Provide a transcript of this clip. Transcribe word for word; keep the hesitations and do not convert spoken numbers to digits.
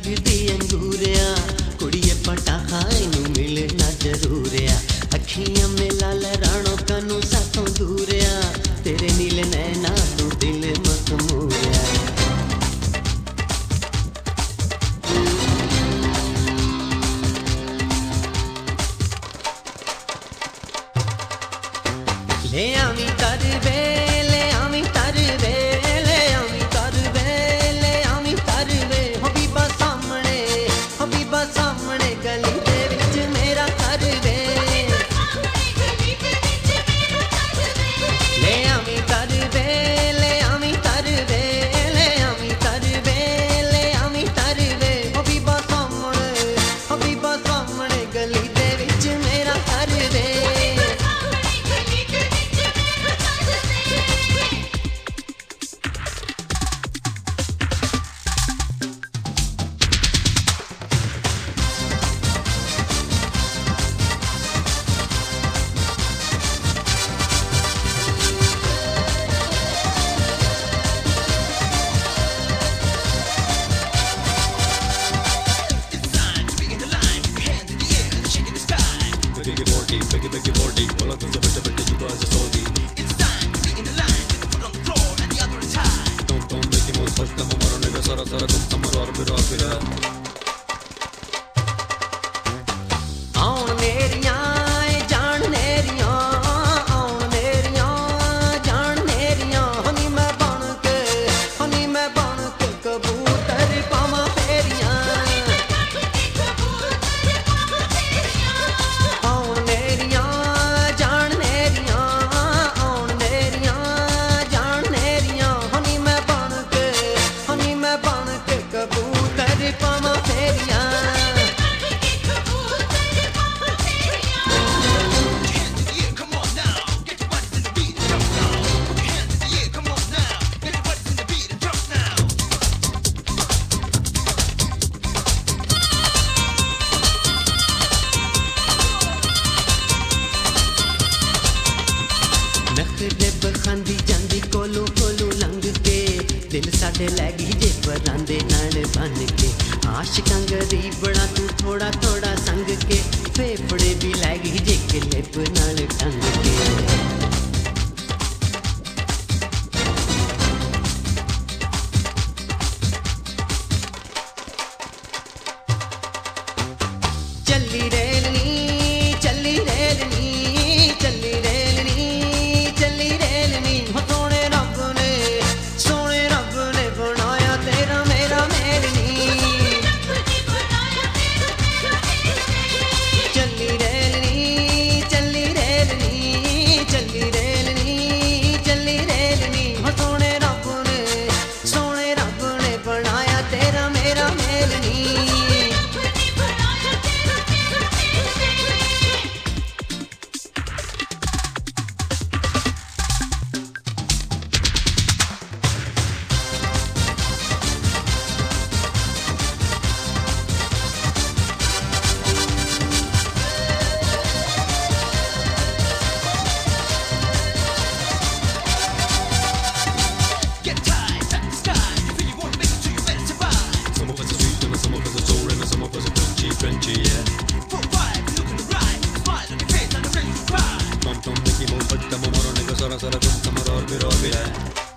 फिरदी अंगूरिया कुड़िए पटा खाए नू मिलना जरूर आ अखियां में लाल राणो कनू साथों दूरिया तेरे नीले नैना तू दिल मखमूरिया ले आमी तरबे ले आमी तरबे ले आमी तरबे ले आमी तरबे हबीबा सामने हबीबा सामने गली दे विच मेरा तरबे ले आमी तरबे ले आमी तरबे ले आमी तरबे ले आमी तरबे हबीबा सामने हबीबा सामने गली दे विच मेरा तरबे Biggie forty, biggie biggie forty, pull up to the bitte bitte you guys are salty. It's time to be in the line, get the foot on the floor and the other is high. Don't don't make him first come on nigga sara sara kum samar aur bira bira. आउन मेरियां जान मेरियां आउन मेरियां जान मेरियां हनी मैं बन के हनी मैं बन के कबूतर पावा फेरियां आउन मेरियां जान मेरियां आउन मेरियां जान मेरियां हनी मैं बन के हनी मैं बन के कबूतर पावा फेरियां नखरे बखांदी जांदी कोलू कोलू लंघ के दिल साडे लै गई जे परांदे नाल बन के आशिकां गरीबड़ा तू थोड़ा थोड़ा संग के फेफड़े भी लै गई जे क्लिप नाल टंग के चली रेलनी चली रेलनी चली रेलनी चली रेलनी हो सोने रब ने सोने रब ने बनाया तेरा मेरा मेलनी चली रेलनी चली रेलनी चली रेलनी चली रेलनी हो सोने रब ने सोने रब ने बनाया तेरा मेरा मेलनी Frenchy, yeah. Four five, look on the right, smile on your face, and the face is right. Tom tom Mickey Mouse, but come on, nigga, sara sara kum samar aur bira bira.